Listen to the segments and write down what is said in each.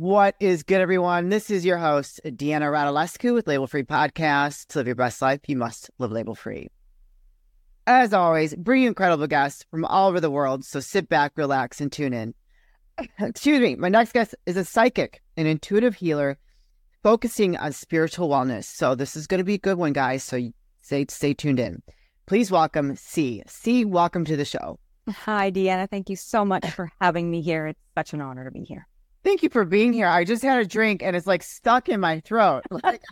What is good, everyone? This is your host, Deanna Radulescu with Label Free Podcast. To live your best life, you must live label free. As always, bring you incredible guests from all over the world, so sit back, relax, and tune in. Excuse me, my next guest is a psychic, an intuitive healer, focusing on spiritual wellness. So this is going to be a good one, guys, so stay tuned in. Please welcome C. C, welcome to the show. Hi, Deanna. Thank you so much for having me here. It's such an honor to be here. Thank you for being here. I just had a drink and it's like stuck in my throat.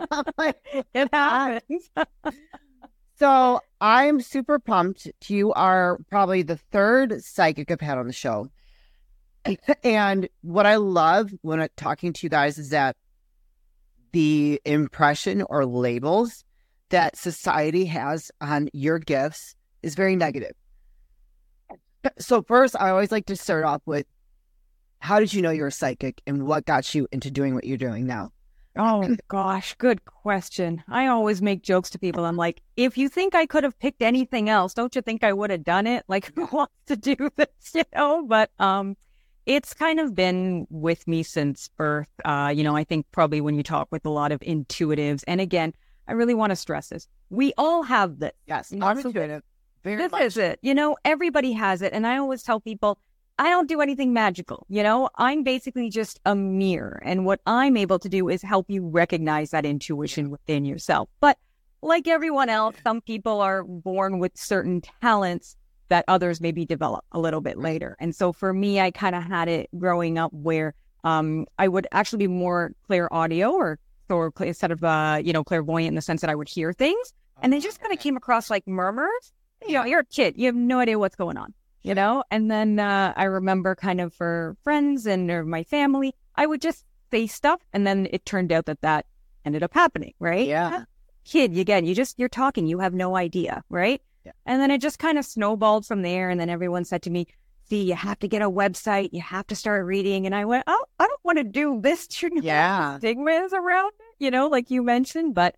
It happens. So I'm super pumped. You are probably the third psychic I've had on the show. And what I love when I'm talking to you guys is that the impression or labels that society has on your gifts is very negative. So first, I always like to start off with, how did you know you're a psychic and what got you into doing what you're doing now? Oh, gosh, good question. I always make jokes to people. I'm like, if you think I could have picked anything else, don't you think I would have done it? Like, who wants to do this, But it's kind of been with me since birth. I think probably when you talk with a lot of intuitives, and again, I really want to stress this. We all have this. Yes, I'm intuitive. This is it. Everybody has it. And I always tell people, I don't do anything magical. I'm basically just a mirror. And what I'm able to do is help you recognize that intuition within yourself. But like everyone else, some people are born with certain talents that others maybe develop a little bit later. And so for me, I kind of had it growing up where I would actually be more clear audio or instead of, clairvoyant in the sense that I would hear things. And they just kind of came across like murmurs. You're a kid. You have no idea what's going on. And then I remember kind of for friends and or my family, I would just say stuff. And then it turned out that ended up happening, right? Yeah. Kid, again, you're talking, you have no idea, right? Yeah. And then it just kind of snowballed from there. And then everyone said to me, see, you have to get a website, you have to start reading. And I went, oh, I don't want to do this. Yeah. Stigma is around it, like you mentioned. But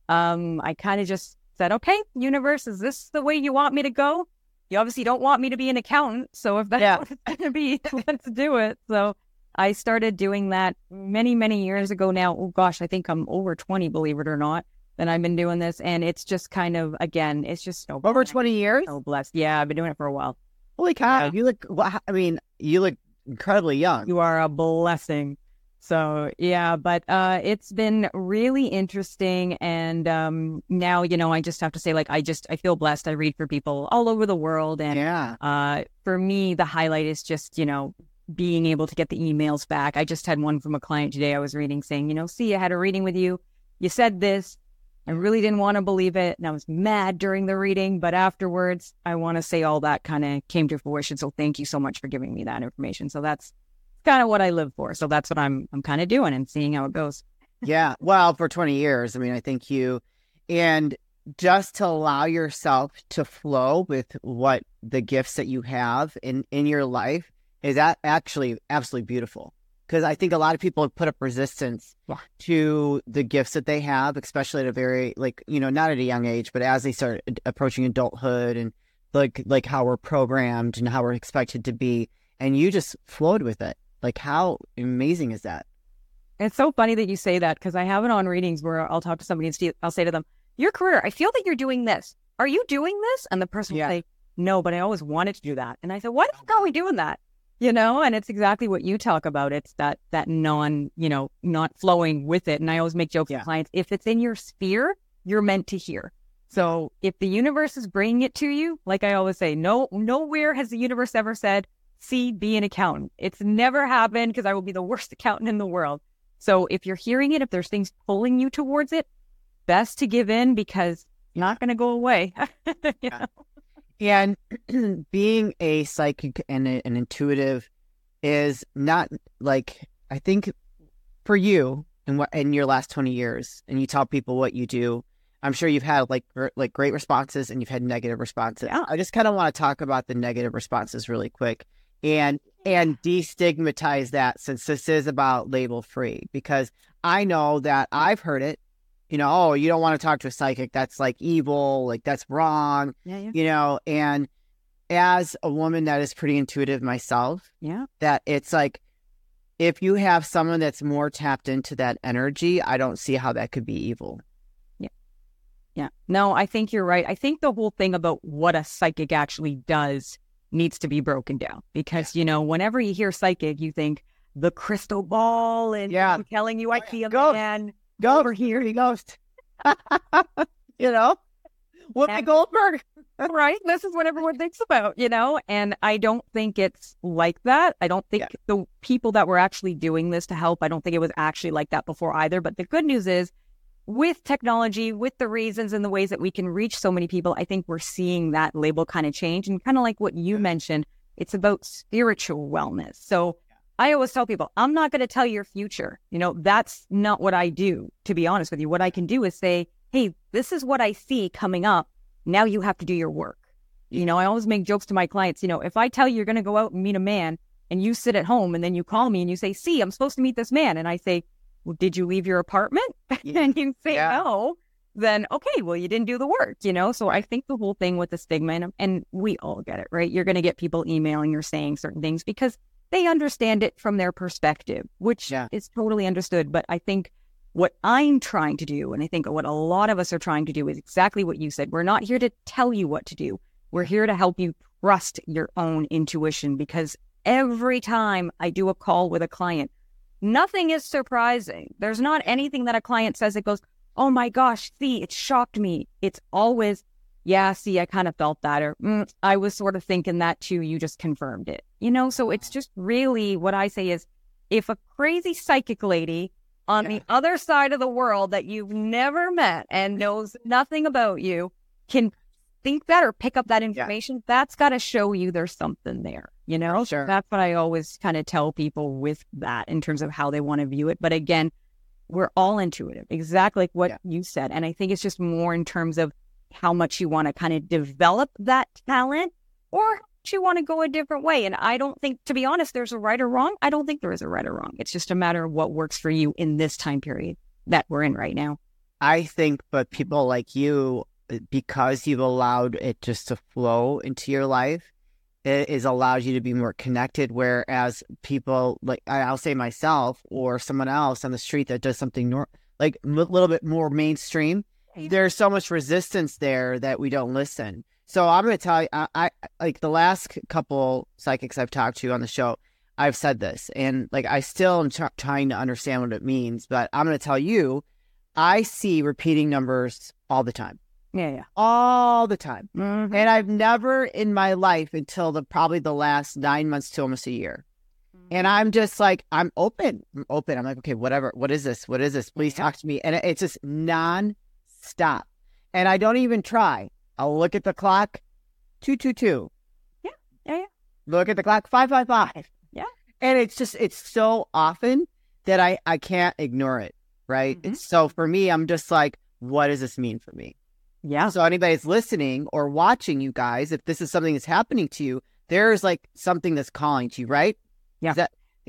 I kind of just said, okay, universe, is this the way you want me to go? You obviously don't want me to be an accountant, so if that's what it's going to be, let's do it. So I started doing that many, many years ago now. Oh, gosh, I think I'm over 20, believe it or not, that I've been doing this. And it's just kind of, again, it's just so over 20 years? So blessed. Yeah, I've been doing it for a while. Holy cow. Yeah. You look incredibly young. You are a blessing. So, yeah, but it's been really interesting. And now, I just have to say, I feel blessed. I read for people all over the world. And for me, the highlight is just, being able to get the emails back. I just had one from a client today I was reading saying, see, I had a reading with you. You said this. I really didn't want to believe it. And I was mad during the reading. But afterwards, I want to say all that kind of came to fruition. So thank you so much for giving me that information. So that's kind of what I live for. So that's what I'm kind of doing and seeing how it goes. Yeah. Well, for 20 years, I think and just to allow yourself to flow with what the gifts that you have in your life is that actually absolutely beautiful. Because I think a lot of people have put up resistance to the gifts that they have, especially at a very, not at a young age, but as they start approaching adulthood and like how we're programmed and how we're expected to be. And you just flowed with it. How amazing is that? It's so funny that you say that because I have it on readings where I'll talk to somebody and I'll say to them, your career, I feel that you're doing this. Are you doing this? And the person will say, no, but I always wanted to do that. And I said, why the fuck are we doing that? And it's exactly what you talk about. It's that non, not flowing with it. And I always make jokes with clients. If it's in your sphere, you're meant to hear. So if the universe is bringing it to you, like I always say, nowhere has the universe ever said, see, be an accountant. It's never happened because I will be the worst accountant in the world. So if you're hearing it, if there's things pulling you towards it, best to give in because it's not going to go away. And being a psychic and an intuitive is not I think for you in your last 20 years, and you tell people what you do, I'm sure you've had great responses and you've had negative responses. Yeah. I just kind of want to talk about the negative responses really quick. And destigmatize that, since this is about label free, because I know that I've heard it, oh, you don't want to talk to a psychic. That's evil. That's wrong. Yeah. And as a woman that is pretty intuitive myself, that it's if you have someone that's more tapped into that energy, I don't see how that could be evil. Yeah. No, I think you're right. I think the whole thing about what a psychic actually does needs to be broken down because, whenever you hear psychic, you think the crystal ball and I'm telling you, I see a man over here. He ghost. Whoopi Goldberg. Right. This is what everyone thinks about, and I don't think it's like that. I don't think the people that were actually doing this to help, I don't think it was actually like that before either. But the good news is, with technology, with the reasons and the ways that we can reach so many people, I think we're seeing that label kind of change. And kind of like what you mentioned, it's about spiritual wellness. So I always tell people, I'm not going to tell your future. That's not what I do, to be honest with you. What I can do is say, hey, this is what I see coming up. Now you have to do your work. I always make jokes to my clients. If I tell you you're going to go out and meet a man and you sit at home and then you call me and you say, see, I'm supposed to meet this man. And I say, well, did you leave your apartment? And you say no, then okay, well, you didn't do the work, So I think the whole thing with the stigma, and we all get it, right? You're going to get people emailing or saying certain things because they understand it from their perspective, which is totally understood. But I think what I'm trying to do, and I think what a lot of us are trying to do, is exactly what you said. We're not here to tell you what to do. We're here to help you trust your own intuition, because every time I do a call with a client, nothing is surprising. There's not anything that a client says that goes, oh my gosh, see, it shocked me. It's always, see, I kind of felt that, or I was sort of thinking that too. You just confirmed it, So it's just really what I say is, if a crazy psychic lady on the other side of the world that you've never met and knows nothing about you can think that or pick up that information, that's got to show you there's something there, Sure. That's what I always kind of tell people with that in terms of how they want to view it. But again, we're all intuitive, exactly like what you said. And I think it's just more in terms of how much you want to kind of develop that talent or how much you want to go a different way. And I don't think, to be honest, there's a right or wrong. I don't think there is a right or wrong. It's just a matter of what works for you in this time period that we're in right now. I think, but people like you, because you've allowed it just to flow into your life, it has allowed you to be more connected. Whereas people like, I'll say myself or someone else on the street that does something like a little bit more mainstream, there's so much resistance there that we don't listen. So I'm going to tell you, I like the last couple psychics I've talked to on the show, I've said this, and like I still am trying to understand what it means. But I'm going to tell you, I see repeating numbers all the time. Yeah. All the time. Mm-hmm. And I've never in my life until probably the last 9 months to almost a year. Mm-hmm. And I'm just like, I'm open. I'm like, okay, whatever. What is this? Please talk to me. And it's just non-stop. And I don't even try. I'll look at the clock, 222. Yeah. Look at the clock, 555. Yeah. And it's so often that I can't ignore it, right? Mm-hmm. So for me, I'm just like, what does this mean for me? Yeah. So anybody's listening or watching, you guys, if this is something that's happening to you, there's like something that's calling to you, right? Yeah.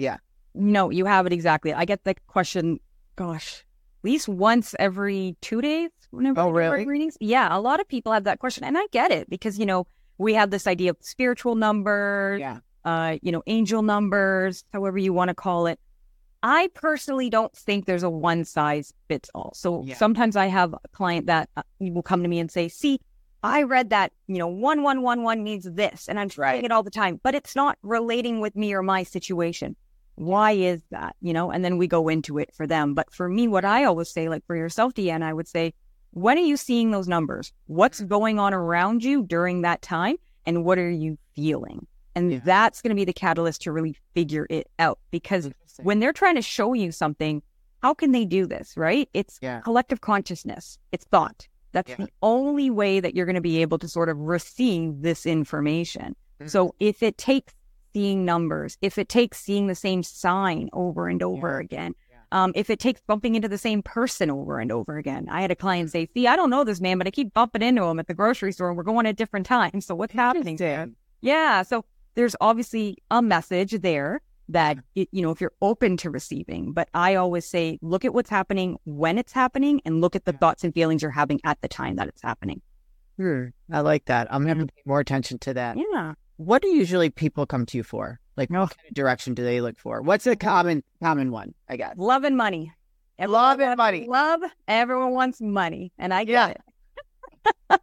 No, you have it exactly. I get the question, gosh, at least once every 2 days. Oh, really? Readings. Yeah. A lot of people have that question. And I get it because, we have this idea of spiritual numbers, angel numbers, however you want to call it. I personally don't think there's a one size fits all. So sometimes I have a client that will come to me and say, see, I read that, 1111 means this, and I'm saying it all the time, but it's not relating with me or my situation. Why is that? And then we go into it for them. But for me, what I always say, like for yourself, Deanna, I would say, when are you seeing those numbers? What's going on around you during that time? And what are you feeling? And that's going to be the catalyst to really figure it out. Because when they're trying to show you something, how can they do this, right? It's collective consciousness. It's thought. That's the only way that you're going to be able to sort of receive this information. Mm-hmm. So if it takes seeing numbers, if it takes seeing the same sign over and over again, if it takes bumping into the same person over and over again. I had a client say, see, I don't know this man, but I keep bumping into him at the grocery store and we're going at different times. So what's happening there? Yeah. So there's obviously a message there that, if you're open to receiving. But I always say, look at what's happening when it's happening and look at the thoughts and feelings you're having at the time that it's happening. I like that. I'm going to pay more attention to that. Yeah. what do usually people come to you for? Like, what kind of direction do they look for? What's a common one, I guess? Love and money. Love and money. Love. Everyone wants money, and I get it.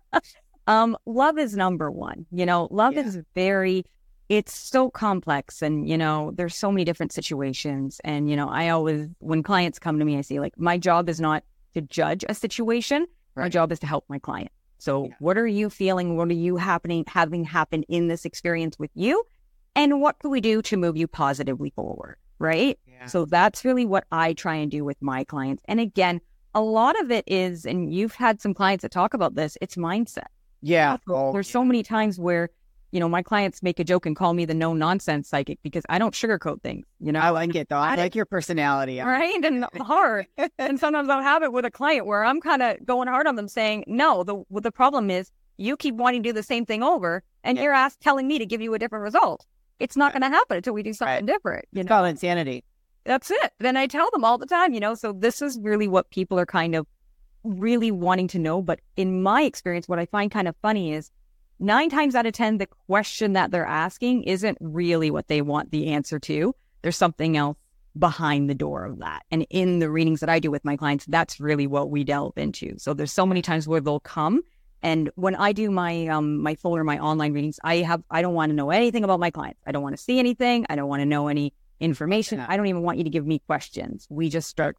Love is number one. Love is it's so complex, and there's so many different situations. And I always, when clients come to me, I say, like, my job is not to judge a situation. Right. My job is to help my client. So what are you feeling? What are you having happen in this experience with you? And what can we do to move you positively forward? Right. Yeah. So that's really what I try and do with my clients. And again, a lot of it is, and you've had some clients that talk about this, it's mindset. Yeah. There's so many times where, my clients make a joke and call me the no nonsense psychic because I don't sugarcoat things. I like it though. I like your personality. Right. And hard. And sometimes I'll have it with a client where I'm kind of going hard on them saying, no, the problem is you keep wanting to do the same thing over and you're telling me to give you a different result. It's not going to happen until we do something different. It's called insanity. That's it. Then I tell them all the time, so this is really what people are kind of really wanting to know. But in my experience, what I find kind of funny is 9 times out of 10, the question that they're asking isn't really what they want the answer to. There's something else behind the door of that. And in the readings that I do with my clients, that's really what we delve into. So there's so many times where they'll come. And when I do my my full or my online readings, I don't want to know anything about my clients. I don't want to see anything. I don't want to know any information. I don't even want you to give me questions. We just start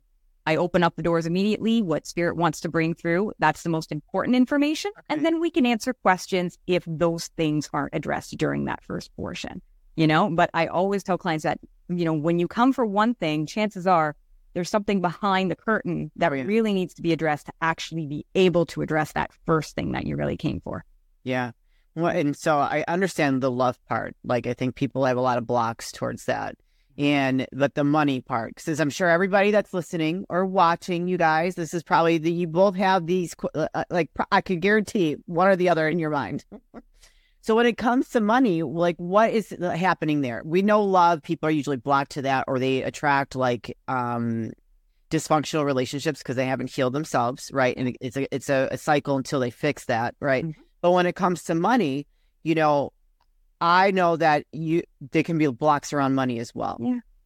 I open up the doors immediately, what spirit wants to bring through. That's the most important information. Okay. And then we can answer questions if those things aren't addressed during that first portion, But I always tell clients that, when you come for one thing, chances are there's something behind the curtain that really needs to be addressed to actually be able to address that first thing that you really came for. Yeah. Well, and so I understand the love part. Like, I think people have a lot of blocks towards that. But the money part, because I'm sure everybody that's listening or watching, you guys, this is probably you both have these, I could guarantee one or the other in your mind. So when it comes to money, like, what is happening there? We know love, people are usually blocked to that, or they attract dysfunctional relationships because they haven't healed themselves, right? And it's a cycle until they fix that, right? Mm-hmm. But when it comes to money, I know that there can be blocks around money as well.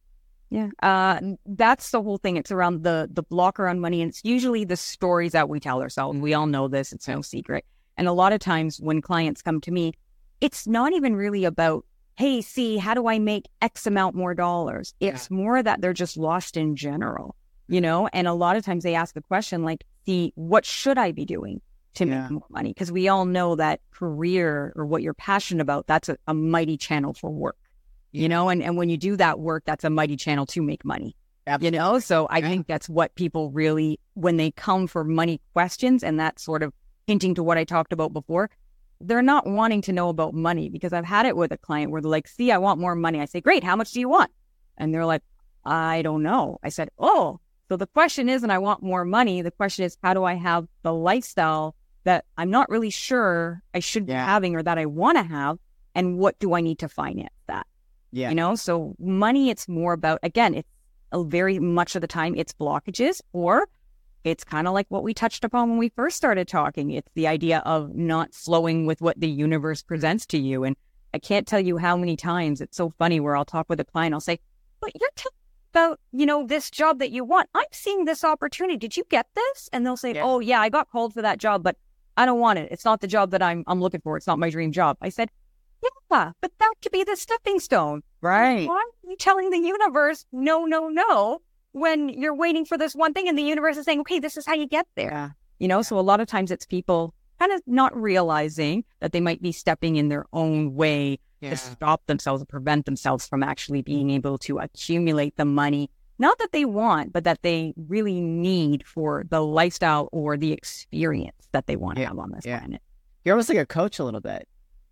Yeah. That's the whole thing. It's around the block around money. And it's usually the stories that we tell ourselves. We all know this. It's no secret. And a lot of times when clients come to me, it's not even really about, hey, how do I make X amount more dollars? It's more that they're just lost in general, And a lot of times they ask the question like, what should I be doing to make more money? Because we all know that career or what you're passionate about, that's a mighty channel for work, and when you do that work, that's a mighty channel to make money, Absolutely. So I think that's what people really, when they come for money questions, and that's sort of hinting to what I talked about before, they're not wanting to know about money, because I've had it with a client where they're like, I want more money. I say, great. How much do you want? And they're like, I don't know. I said, so the question isn't I want more money. The question is, how do I have the lifestyle that I'm not really sure I should be having or that I want to have? And what do I need to finance that? Yeah. So money, it's more about, again, it's very much of the time it's blockages, or it's kind of like what we touched upon when we first started talking. It's the idea of not flowing with what the universe presents to you. And I can't tell you how many times it's so funny where I'll talk with a client. I'll say, but you're talking about, this job that you want. I'm seeing this opportunity. Did you get this? And they'll say, oh yeah, I got called for that job, but I don't want it. It's not the job that I'm looking for. It's not my dream job. I said, yeah, but that could be the stepping stone. Right. Why are you telling the universe, no, when you're waiting for this one thing and the universe is saying, okay, this is how you get there. So a lot of times it's people kind of not realizing that they might be stepping in their own way to stop themselves or prevent themselves from actually being able to accumulate the money, not that they want, but that they really need for the lifestyle or the experience that they want to have on this planet. You're almost like a coach a little bit.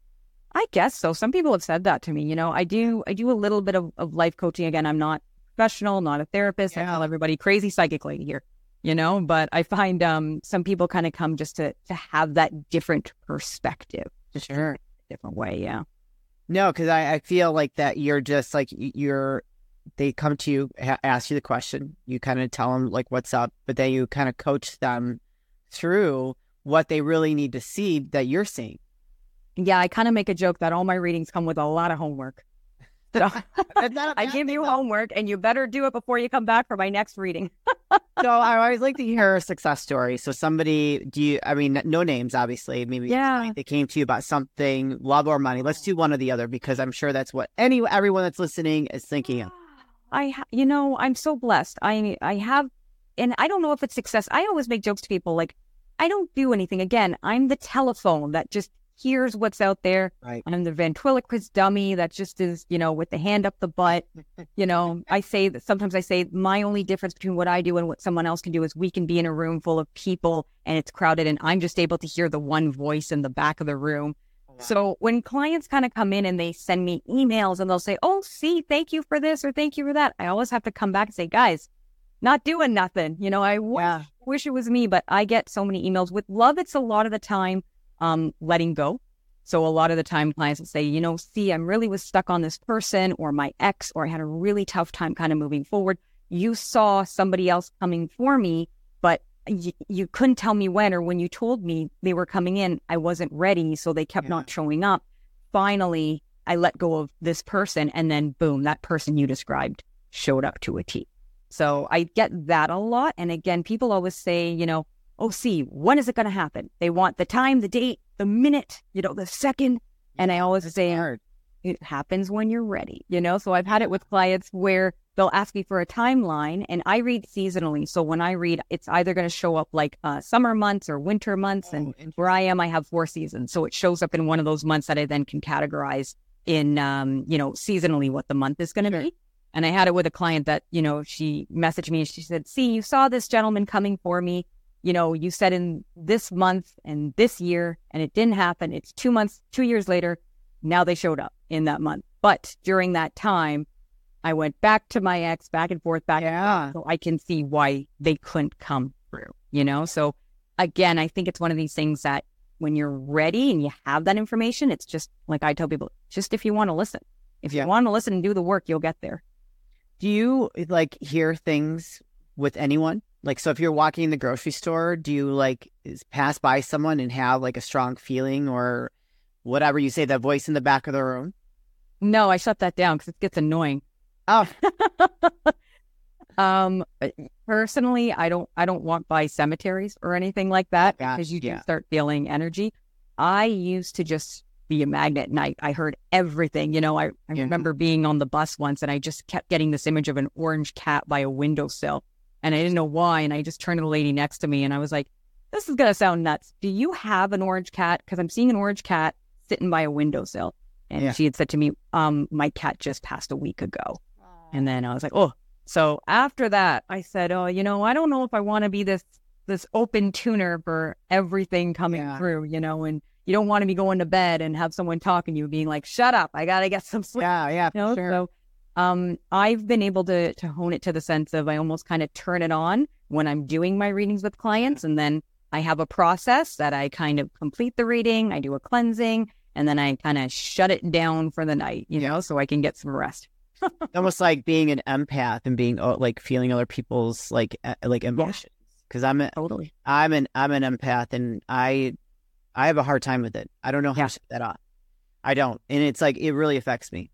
I guess so. Some people have said that to me. I do a little bit of life coaching. Again, I'm not professional, not a therapist. I tell everybody crazy psychic lady here, but I find some people kind of come just to have that different perspective. Just a different way. Yeah. No, because I feel like that you're just like, they come to you, ask you the question, you kind of tell them like what's up, but then you kind of coach them through what they really need to see that you're seeing. Yeah, I kind of make a joke that all my readings come with a lot of homework. So I give you homework and you better do it before you come back for my next reading. So I always like to hear a success story. So somebody, no names, obviously. Maybe they came to you about something, love or money. Let's do one or the other, because I'm sure that's what everyone that's listening is thinking of. I'm so blessed. I have, and I don't know if it's success. I always make jokes to people like, I don't do anything. Again, I'm the telephone that just hears what's out there. Right. I'm the ventriloquist dummy that just is, with the hand up the butt. Sometimes I say my only difference between what I do and what someone else can do is we can be in a room full of people and it's crowded and I'm just able to hear the one voice in the back of the room. Wow. So when clients kind of come in and they send me emails and they'll say, oh, see, thank you for this or thank you for that, I always have to come back and say, guys, not doing nothing. I wish it was me, but I get so many emails. With love, it's a lot of the time letting go. So a lot of the time clients will say, see, I'm really was stuck on this person or my ex, or I had a really tough time kind of moving forward. You saw somebody else coming for me, but you couldn't tell me when, or when you told me they were coming in, I wasn't ready. So they kept not showing up. Finally, I let go of this person and then boom, that person you described showed up to a T. So I get that a lot. And again, people always say, oh, see, when is it going to happen? They want the time, the date, the minute, the second. And I always say, it happens when you're ready, So I've had it with clients where they'll ask me for a timeline and I read seasonally. So when I read, it's either going to show up like summer months or winter months. And where I am, I have 4 seasons. So it shows up in one of those months that I then can categorize in, seasonally what the month is going to be. And I had it with a client that, she messaged me and she said, see, you saw this gentleman coming for me. You said in this month and this year, and it didn't happen. It's 2 years later. Now they showed up in that month. But during that time, I went back to my ex, back and forth, so I can see why they couldn't come through, So again, I think it's one of these things that when you're ready and you have that information, it's just like I tell people, just if you want to listen. If you want to listen and do the work, you'll get there. Do you hear things with anyone? So if you're walking in the grocery store, do you pass by someone and have a strong feeling or whatever you say, that voice in the back of the room? No, I shut that down because it gets annoying. Oh. Personally, I don't walk by cemeteries or anything like that because you do start feeling energy. I used to just be a magnet and I heard everything. I remember being on the bus once and I just kept getting this image of an orange cat by a windowsill and I didn't know why. And I just turned to the lady next to me and I was like, this is going to sound nuts. Do you have an orange cat? Because I'm seeing an orange cat sitting by a windowsill. And she had said to me, my cat just passed a week ago. And then I was like, oh. So after that, I said, oh, I don't know if I want to be this open tuner for everything coming through, and you don't want to be going to bed and have someone talking to you being like, shut up, I got to get some sleep. Yeah, sure. So I've been able to hone it to the sense of I almost kind of turn it on when I'm doing my readings with clients. And then I have a process that I kind of complete the reading, I do a cleansing, and then I kind of shut it down for the night, so I can get some rest. Almost like being an empath and being feeling other people's emotions. Because I'm an empath and I have a hard time with it. I don't know how to shut that off. I don't, and it's it really affects me.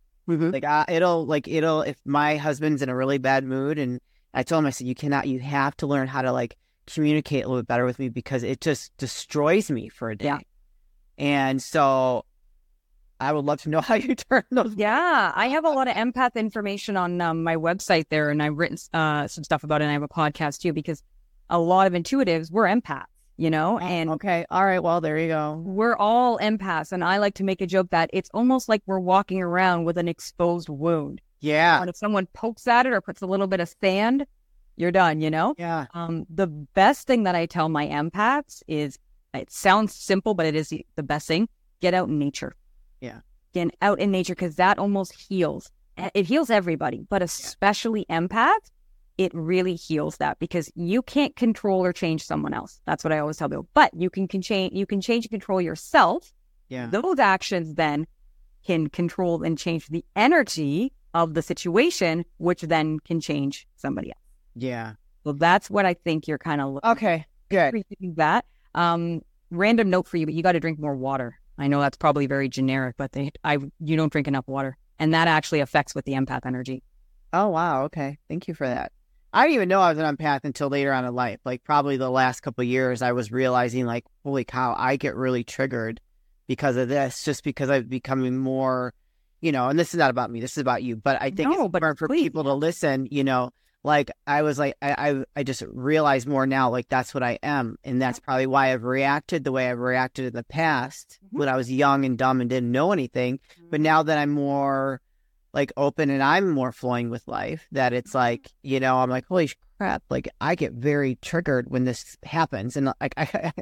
Mm-hmm. If my husband's in a really bad mood, and I told him, I said, you have to learn how to communicate a little bit better with me because it just destroys me for a day. Yeah. And so I would love to know how you turn those. Yeah, I have a lot of empath information on my website there, and I've written some stuff about it, and I have a podcast too, because a lot of intuitives, we're empaths, and okay. All right. Well, there you go. We're all empaths. And I like to make a joke that it's almost like we're walking around with an exposed wound. Yeah. And if someone pokes at it or puts a little bit of sand, you're done, Yeah. The best thing that I tell my empaths is, it sounds simple, but it is the best thing. Get out in nature. Yeah. Get out in nature because that almost heals. It heals everybody, but especially empaths. It really heals that because you can't control or change someone else. That's what I always tell people. But you can change and control yourself. Yeah. Those actions then can control and change the energy of the situation, which then can change somebody else. Yeah. So that's what I think you're kind of looking okay. Good. That. Random note for you, but you got to drink more water. I know that's probably very generic, but you don't drink enough water. And that actually affects with the empath energy. Oh, wow. Okay. Thank you for that. I didn't even know I was an empath until later on in life. Like probably the last couple of years, I was realizing like, holy cow, I get really triggered because of this, just because I'm becoming more, and this is not about me, this is about you, but I think it's important for people to listen, like I was like, I just realize more now, like that's what I am. And that's probably why I've reacted the way I've reacted in the past when I was young and dumb and didn't know anything. But now that I'm more like open and I'm more flowing with life, that it's like, I'm like, holy crap, like I get very triggered when this happens. And like,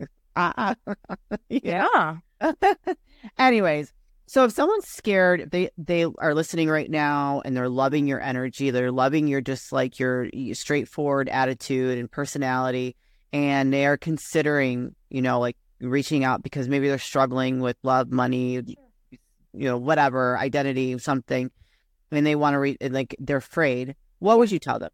yeah. Anyways, so if someone's scared, they are listening right now and they're loving your energy, they're loving your just like your straightforward attitude and personality, and they are considering, like reaching out because maybe they're struggling with love, money, whatever, identity, something, and they want to like they're afraid, what would you tell them?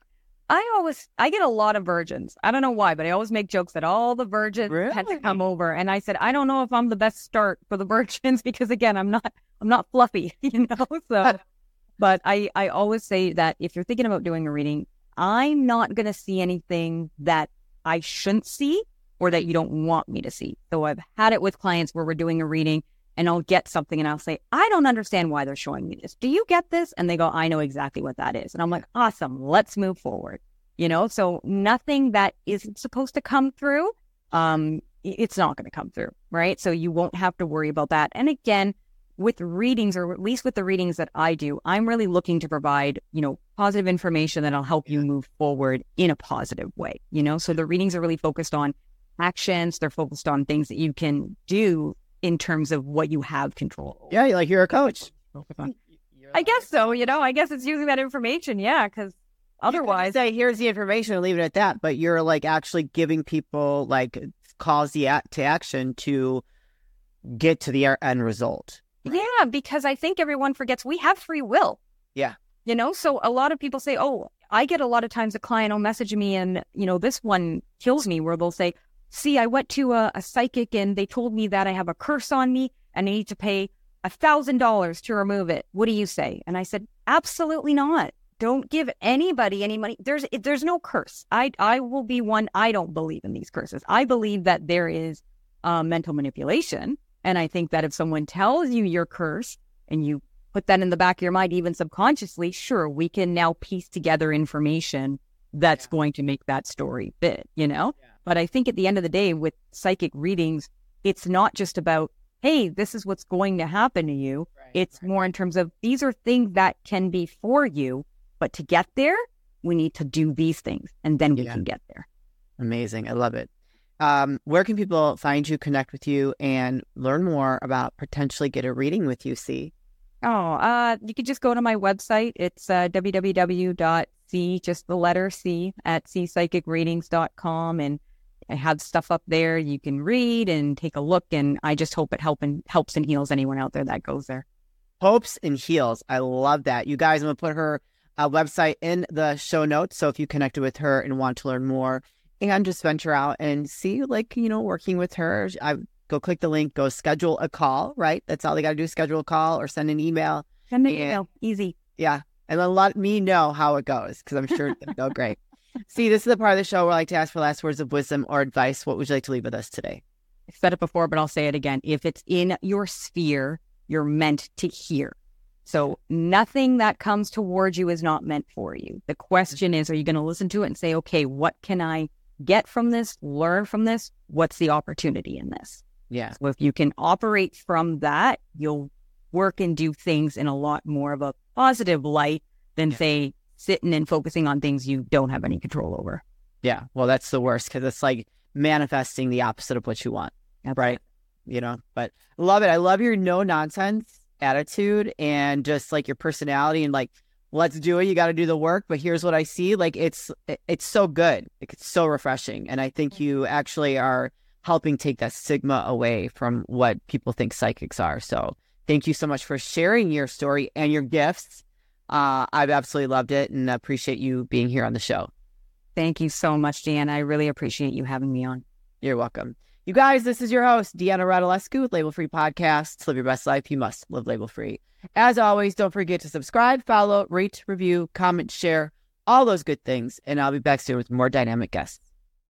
I get a lot of virgins. I don't know why, but I always make jokes that all the virgins had to come over. And I said, I don't know if I'm the best start for the virgins because again, I'm not fluffy, so, but I always say that if you're thinking about doing a reading, I'm not going to see anything that I shouldn't see or that you don't want me to see. So I've had it with clients where we're doing a reading and I'll get something and I'll say, I don't understand why they're showing me this. Do you get this? And they go, I know exactly what that is. And I'm like, awesome, let's move forward. So nothing that isn't supposed to come through, it's not going to come through, right? So you won't have to worry about that. And again, with readings, or at least with the readings that I do, I'm really looking to provide, positive information that'll help you move forward in a positive way, So the readings are really focused on actions. They're focused on things that you can do in terms of what you have control over. Yeah, like you're a coach. I guess so, I guess it's using that information, yeah, because otherwise, say here's the information and leave it at that. But you're like actually giving people like calls to action to get to the end result. Right? Yeah, because I think everyone forgets we have free will. Yeah, so a lot of people say, "Oh, I get a lot of times a client will message me, and this one kills me," where they'll say, "See, I went to a psychic and they told me that I have a curse on me and I need to pay $1,000 to remove it. What do you say?" And I said, "Absolutely not. Don't give anybody any money. There's no curse. I will be one. I don't believe in these curses. I believe that there is mental manipulation. And I think that if someone tells you your curse and you put that in the back of your mind, even subconsciously, sure, we can now piece together information that's going to make that story fit, Yeah. But I think at the end of the day with psychic readings, it's not just about, hey, this is what's going to happen to you. Right, it's more in terms of these are things that can be for you. But to get there, we need to do these things, and then we can get there. Amazing. I love it. Where can people find you, connect with you, and learn more about potentially get a reading with you, C? You could just go to my website. It's www.c, just the letter C, at cpsychicreadings.com. And I have stuff up there you can read and take a look. And I just hope it helps and heals anyone out there that goes there. Hopes and heals. I love that. You guys, I'm going to put her website in the show notes. So if you connected with her and want to learn more and just venture out and see, like, working with her, go click the link, go schedule a call, right? That's all they got to do, schedule a call or send an email. Send an email. Easy. Yeah. And then let me know how it goes because I'm sure it's going to go great. See, this is the part of the show where I like to ask for last words of wisdom or advice. What would you like to leave with us today? I said it before, but I'll say it again. If it's in your sphere, you're meant to hear. So nothing that comes towards you is not meant for you. The question is, are you going to listen to it and say, okay, what can I get from this, learn from this? What's the opportunity in this? Yeah. So if you can operate from that, you'll work and do things in a lot more of a positive light than say sitting and focusing on things you don't have any control over. Yeah. Well, that's the worst because it's like manifesting the opposite of what you want. Right. But love it. I love your no nonsense attitude and just like your personality and like, let's do it. You got to do the work, but here's what I see. Like it's so good. Like, it's so refreshing. And I think you actually are helping take that stigma away from what people think psychics are. So thank you so much for sharing your story and your gifts. I've absolutely loved it and appreciate you being here on the show. Thank you so much, Deanna. I really appreciate you having me on. You're welcome. You guys, this is your host, Deanna Radulescu with Label Free Podcasts. Live your best life. You must live label free. As always, don't forget to subscribe, follow, rate, review, comment, share, all those good things. And I'll be back soon with more dynamic guests.